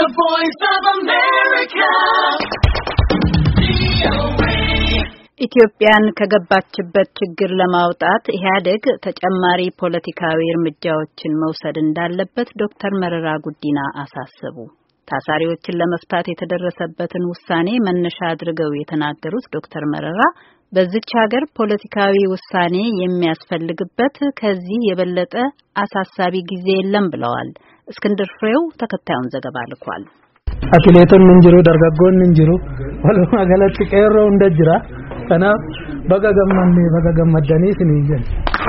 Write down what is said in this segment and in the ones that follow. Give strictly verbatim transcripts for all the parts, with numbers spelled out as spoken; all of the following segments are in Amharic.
The Voice of America. ኢትዮጵያን ከገባችበት ችግር ለማውጣት ኢህአዴግ ተጨማሪ ፖለቲካዊ እርምጃዎችን መውሰድ እንዳለበት ዶክተር መረራ ጉዲና አሳሰቡ። ታሳሪዎችን ለመፍታት የተደረሰበትን ውሳኔ መነሻ አድርገው የተናገሩት ዶክተር መረራ በዚች ሀገር ፖለቲካዊ ውሳኔ የሚያስፈልግበት ከዚህ የበለጠ አሳሳቢ ጊዜ የለም ብለዋል። እስክንድር ፍሬው ተከታዩን ዘገባ ልኳል። አትሌቶን እንጅሩ ደርጋጎን እንጅሩ ወለማ ገለጥ ቀሮ እንደጅራ ከና በጋገማን በጋገማዳኒ ሲኒጀን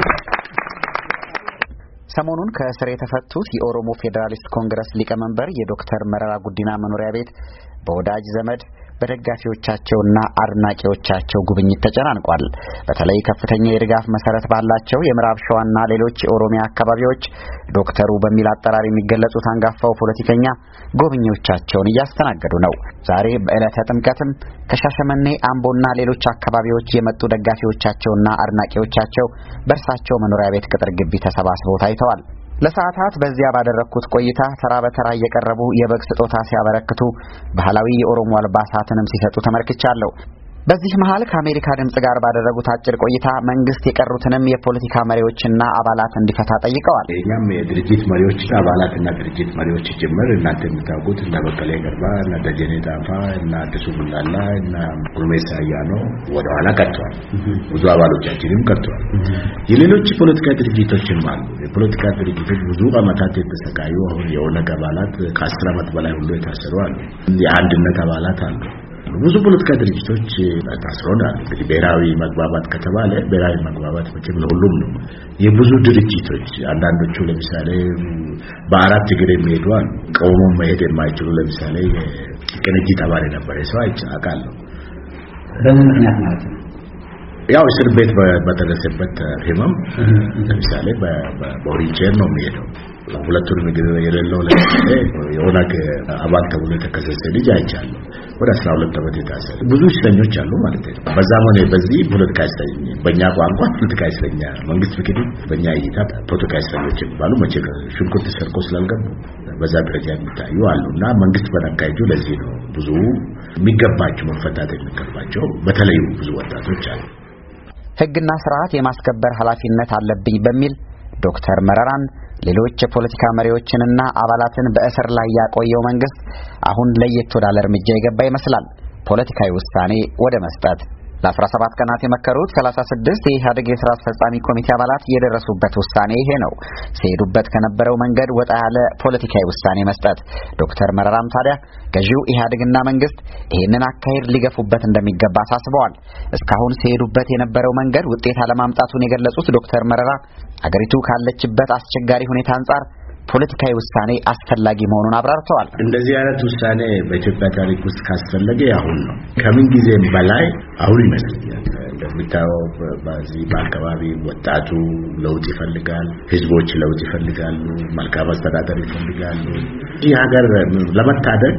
ሰሞኑን ከእስር የተፈቱት የኦሮሞ ፌዴራሊስት ኮንግረስ ሊቀመንበር የዶክተር መረራ ጉዲና መኖሪያ ቤት በወዳጅ ዘመድ በደጋፊዎቻቸውና አድናቂዎቻቸው ጉብኝት ተጨናንቋል። በተለይ ከፍተኛ የድጋፍ መሰረት ባላቸው የምዕራብ ሸዋና ሌሎች የኦሮሚያ አካባቢዎች ዶክተሩ በሚል አጠራር የሚገለጹት አንጋፋው ፖለቲከኛ ጎብኚዎቻቸውን እያስተናገዱ ነው። ዛሬ በዕለተ ጥምቀትም ከሻሸመኔ፣ አምቦና ሌሎች አካባቢዎች የመጡ ደጋፊዎቻቸውና አድናቂዎቻቸው በእርሳቸው መኖሪያ ቤት ቅጥር ግቢ ተሰባስበው ታይተዋል። ለሰዓታት በዚያ ባደረኩት ቆይታ ተራ በተራ እየቀረቡ የበግ ስጦታ ሲያበረክቱ ባህላዊ የኦሮሞ አልባሳትንም ሲሰጡ ተመልክቻለሁ። በዚህ መሃል ከአሜሪካ ድምጽ ጋር ባደረጉት አጭር ቆይታ መንግስት የቀሩትንም የፖለቲካ መሪዎችና አባላት እንዲፈታ ጠይቀዋል። እኛም የድርጅት መሪዎችና አባላትና ድርጅት መሪዎች ጭምር እናንተ የምታውቁት እና በቀለ ገርባ እና ደጀኔ ጣፋ እና አዲሱ ቡላላ እና ጉርሜሳ አያኖ ወደ ኋላ ቀርተዋል። ብዙ አባሎቻችንም ቀርተዋል። የሌሎች ፖለቲካ ድርጅቶችም አሉ። የፖለቲካ ድርጅቶች ብዙ አመታት የተሰቃዩ አሁን የኦነግ አባላት ከአስር አመት በላይ ሁሉ የታሰሩ አሉ። የአንድነት አባላት አሉ። ብዙ ፖለቲካ ድርጅቶች ታስረዋል። እንግዲህ ብሔራዊ መግባባት ከተባለ ብሔራዊ መግባባት መቼም ለሁሉም ነው። የብዙ ድርጅቶች አንዳንዶቹ ለምሳሌ በአራት እግር የሚሄዱ አሉ። ቆሞ መሄድ የማይችሉ ለምሳሌ ቅንጅት አባል የነበረ ሰው አይቻቃለሁ። በምን ምክንያት ማለት ነው? ያው እስር ቤት በተደረሰበት ህመም ለምሳሌ በኦሪጂን ነው የሚሄደው። ሁለቱንም እግር የሌለው ለምሳሌ የኦነግ አባል ተብሎ የተከሰሰ ልጅ አይቻለሁ። ወደ አስራ ሁለት ዓመት የታሰረ ብዙ እስረኞች አሉ ማለት ነው። በዛም ሆነ በዚህ ፖለቲካ እስረኛ በእኛ ቋንቋ ፖለቲካ እስረኛ መንግስት ፍቅድ በእኛ እይታ ፖለቲካ እስረኞች ባሉ መቼ ሽንኩርት ሰርቆ ስላልገቡ በዛ ደረጃ የሚታዩ አሉና መንግስት በነካይጁ ለዚህ ነው ብዙ የሚገባቸው መፈታት የሚገባቸው በተለይ ብዙ ወጣቶች አሉ። ህግና ስርዓት የማስከበር ኃላፊነት አለብኝ በሚል ዶክተር መረራን ሌሎች የፖለቲካ መሪዎችንና አባላትን በእስር ላይ ያቆየው መንግስት አሁን ለየት ወዳለ እርምጃ የገባ ይመስላል። ፖለቲካዊ ውሳኔ ወደ መስጠት ለአስራ ሰባት ቀናት የመከሩት ሰላሳ ስድስት የኢህአዴግ የሥራ አስፈጻሚ ኮሚቴ አባላት የደረሱበት ውሳኔ ይሄ ነው። ሲሄዱበት ከነበረው መንገድ ወጣ ያለ ፖለቲካዊ ውሳኔ መስጠት። ዶክተር መረራም ታዲያ ገዢው ኢህአዴግና መንግስት ይሄንን አካሄድ ሊገፉበት እንደሚገባ አሳስበዋል። እስካሁን ሲሄዱበት የነበረው መንገድ ውጤት አለማምጣቱን የገለጹት ዶክተር መረራ አገሪቱ ካለችበት አስቸጋሪ ሁኔታ አንጻር ፖለቲካዊ ውሳኔ አስፈላጊ መሆኑን አብራርተዋል። እንደዚህ አይነት ውሳኔ በኢትዮጵያ ታሪክ ውስጥ ካስፈለገ አሁን ነው። ከምን ጊዜም በላይ አሁን ይመስለኛል። እንደምታየው በዚህ በአካባቢ ወጣቱ ለውጥ ይፈልጋል፣ ህዝቦች ለውጥ ይፈልጋሉ፣ መልካም አስተዳደር ይፈልጋሉ። ይህ ሀገር ለመታደግ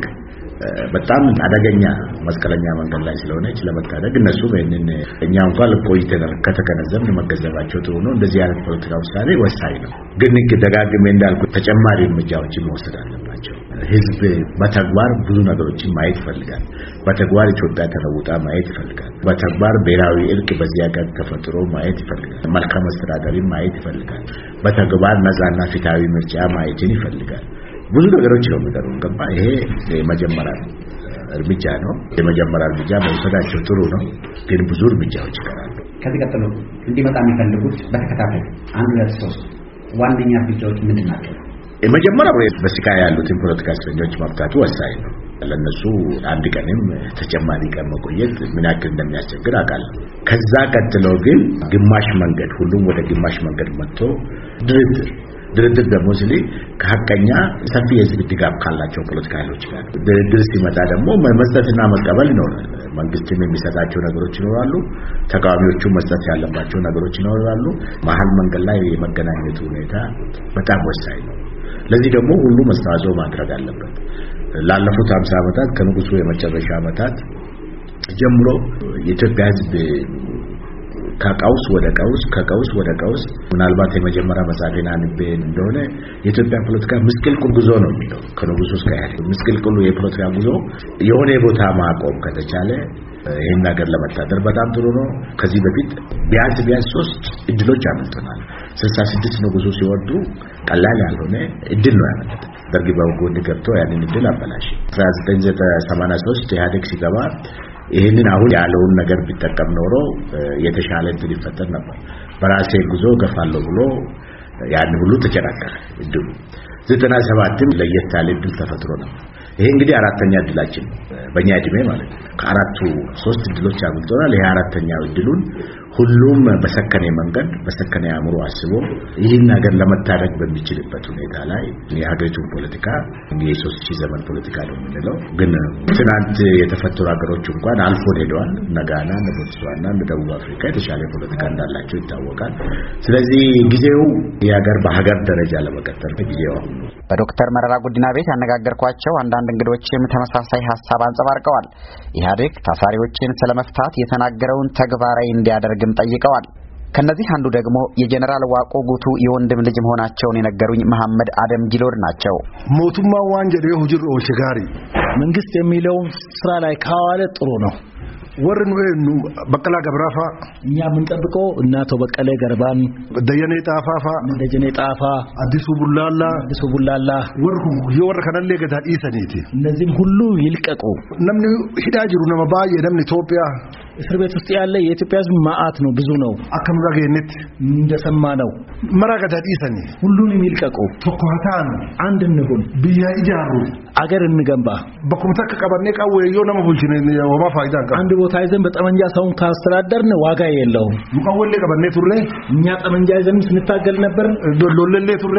በጣም አደገኛ መስቀለኛ መንገድ ላይ ስለሆነች ለመታደግ እነሱ በእነን እኛ እንኳን ለቆይተናል ከተገነዘብን መገንዘባቸው ጥሩ ነው። እንደዚህ አይነት ፖለቲካ ውሳኔ ወሳኝ ነው። ግን ደጋግሜ እንዳልኩት ተጨማሪ እርምጃዎችን መውሰድ አለባቸው። ህዝብ በተግባር ብዙ ነገሮችን ማየት ይፈልጋል። በተግባር ኢትዮጵያ ተለውጣ ማየት ይፈልጋል። በተግባር ብሔራዊ እርቅ በዚያ ጋር ተፈጥሮ ማየት ይፈልጋል። መልካም አስተዳደርን ማየት ይፈልጋል። በተግባር ነፃና ፍትሃዊ ምርጫ ማየትን ይፈልጋል። ብዙ ነገሮች ነው የሚደረጉ ገባ። ይሄ የመጀመሪያ እርምጃ ነው። የመጀመሪያ እርምጃ መውሰዳቸው ጥሩ ነው፣ ግን ብዙ እርምጃዎች ይቀራሉ። ከዚህ ቀጥሎ እንዲመጣ የሚፈልጉት በተከታታይ አንድ ሁለት ሶስት ዋነኛ እርምጃዎች ምንድን ናቸው? የመጀመሪያው በስቃይ ያሉትን ፖለቲካ እስረኞች መፍታቱ ወሳኝ ነው። ለነሱ አንድ ቀንም ተጨማሪ ቀን መቆየት ምን ያክል እንደሚያስቸግር አውቃለሁ። ከዛ ቀጥሎ ግን ግማሽ መንገድ ሁሉም ወደ ግማሽ መንገድ መጥቶ ድርድር ድርድር ደግሞ ሲል ከሐቀኛ ሰፊ የህዝብ ድጋፍ ካላቸው ፖለቲካ ኃይሎች ጋር ድርድር ሲመጣ ደግሞ መስጠትና መቀበል ይኖራል። መንግስትም የሚሰጣቸው ነገሮች ይኖራሉ፣ ተቃዋሚዎቹ መስጠት ያለባቸው ነገሮች ይኖራሉ። መሀል መንገድ ላይ የመገናኘቱ ሁኔታ በጣም ወሳኝ ነው። ለዚህ ደግሞ ሁሉ አስተዋጽኦ ማድረግ አለበት። ላለፉት ሃምሳ ዓመታት ከንጉሱ የመጨረሻ ዓመታት ጀምሮ የኢትዮጵያ ህዝብ ከቀውስ ወደ ቀውስ ከቀውስ ወደ ቀውስ ምናልባት የመጀመሪያ መጻፊና ንቤ እንደሆነ የኢትዮጵያ ፖለቲካ ምስቅልቅል ጉዞ ነው የሚለው ከንጉሱ እስከ ኢህአዴግ ምስቅልቅሉ የፖለቲካ ጉዞ የሆነ ቦታ ማቆም ከተቻለ ይሄን ነገር ለመታደር በጣም ጥሩ ነው። ከዚህ በፊት ቢያንስ ቢያንስ ሶስት እድሎች አመልጠናል። ስልሳ ስድስት ንጉሱ ሲወርዱ ቀላል ያልሆነ እድል ነው ያመለጠ። ደርግ በጎን ገብቶ ያንን እድል አበላሽ። አስራ ዘጠኝ ሰማንያ ሶስት ኢህአዴግ ሲገባ ይሄንን አሁን ያለውን ነገር ቢጠቀም ኖሮ የተሻለ እድል ይፈጠር ነበር። በራሴ ጉዞ ገፋለሁ ብሎ ያን ሁሉ ተጨናቀረ እድሉ። ዘጠና ሰባትም ለየት ያለ እድል ተፈጥሮ ነበር። ይሄ እንግዲህ አራተኛ እድላችን በእኛ እድሜ ማለት ነው። ከአራቱ ሶስት እድሎች አግኝተናል። ይሄ አራተኛው እድሉን ሁሉም በሰከነ መንገድ በሰከነ አእምሮ አስቦ ይህን ነገር ለመታደግ በሚችልበት ሁኔታ ላይ የሀገሪቱን ፖለቲካ የሶስት ሺህ ዘመን ፖለቲካ ነው የምንለው። ግን ትናንት የተፈጠሩ ሀገሮች እንኳን አልፎ ሄደዋል። ነጋና፣ ቦትስዋና፣ ደቡብ አፍሪካ የተሻለ ፖለቲካ እንዳላቸው ይታወቃል። ስለዚህ ጊዜው የሀገር በሀገር ደረጃ ለመቀጠል ጊዜው አሁን ነው። በዶክተር መረራ ጉዲና ቤት ያነጋገርኳቸው አንዳንድ እንግዶችም ተመሳሳይ ሐሳብ አንጸባርቀዋል። ኢህአዴግ ታሳሪዎችን ስለመፍታት የተናገረውን ተግባራዊ እንዲያደርግም ጠይቀዋል። ከነዚህ አንዱ ደግሞ የጀነራል ዋቆ ጉቱ የወንድም ልጅ መሆናቸውን የነገሩኝ መሐመድ አደም ጊሎድ ናቸው። ሞቱማ ዋንጀር የሁጅር ኦሽጋሪ መንግስት የሚለው ስራ ላይ ካዋለ ጥሩ ነው። ወርን ወይኑ በቀላ ገብራፋ እኛ ምን ጠብቀው እናቶ በቀለ ገርባን ደየኔ ጣፋፋ ደጀኔ ጣፋ አዲሱ ቡላላ አዲሱ ቡላላ ወርሁ የወር ከነለ ገዳ ኢሰኒቲ እነዚህም ሁሉ ይልቀቁ። ነምን ሂዳጅሩ ነመባ የነምን ኢትዮጵያ እስር ቤት ውስጥ ያለ የኢትዮጵያ ሕዝብ ማአት ነው፣ ብዙ ነው። አከምራገነት እንደሰማ ነው። መራገዳ ኢሰኒ ሁሉንም ይልቀቁ። ተቆታን አንድ እንሁን። ቢያ ይጃሩ አገር እንገንባ። በቁምታ ከቀበኔ ቃው የዮ ነመ ቡልችነ ወማ ፋይዳ አንድ ቦታ ይዘን በጠመንጃ ሰውን ካስተዳደርን ዋጋ የለውም። ሙቀወለ ቀበኔ ቱሬ እኛ ጠመንጃ ይዘን ስንታገል ነበር፣ ዶሎለለ ቱሬ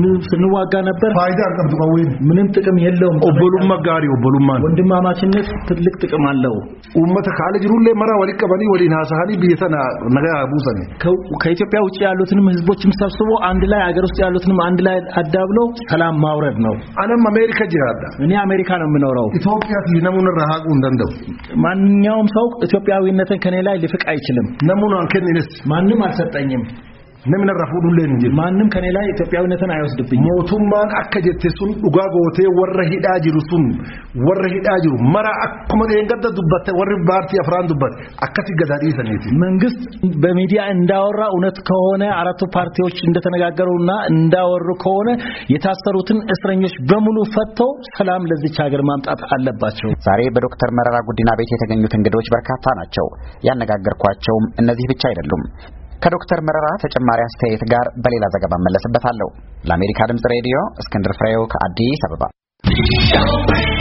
ስንዋጋ ነበር። ፋይዳ አቀብቱ ቀወይ ምንም ጥቅም የለውም። ኦቦሉማ ጋሪ ኦቦሉማን ወንድማማችነት ትልቅ ጥቅም አለው። ኡመተ ካለጅሩለ መራ ወሊቀበኒ ወሊና ሳሃሊ ቢየተና ነገ አቡሰኒ ከኢትዮጵያ ውጪ ያሉትንም ህዝቦችም ሰብስቦ አንድ ላይ አገር ውስጥ ያሉትንም አንድ ላይ አዳብሎ ሰላም ማውረድ ነው። አለም አሜሪካ ጅራዳ እኔ አሜሪካ ነው የምኖረው። ኢትዮጵያ ሲነሙን ረሃቁ እንደንደው ማንኛውም ሰው ኢትዮጵያዊነትን ከኔ ላይ ሊፍቅ አይችልም። ነሙን አንከንንስ ማንንም አልሰጠኝም። ነምን ረፉዱ ለንጂ ማንንም ከኔ ላይ ኢትዮጵያዊነትን አይወስድብኝም። ሞቱማን አከጀተሱን ዱጋጎቴ ወረ ሂዳ ጅሩሱን ወረ ሂዳ ጅሩ መራ አኩመ የንገደ ዱበት ወረ ባርቲ አፍራን ዱበት አከቲ ገዳዲ ሰነቲ መንግስት በሚዲያ እንዳወራ እውነት ከሆነ አራቱ ፓርቲዎች እንደተነጋገሩና እንዳወሩ ከሆነ የታሰሩትን እስረኞች በሙሉ ፈተው ሰላም ለዚች ሀገር ማምጣት አለባቸው። ዛሬ በዶክተር መረራ ጉዲና ቤት የተገኙት እንግዶች በርካታ ናቸው። ያነጋገርኳቸውም እነዚህ ብቻ አይደሉም። ከዶክተር መረራ ተጨማሪ አስተያየት ጋር በሌላ ዘገባ መለስበታለሁ። ለአሜሪካ ድምጽ ሬዲዮ እስክንድር ፍሬው ከአዲስ አበባ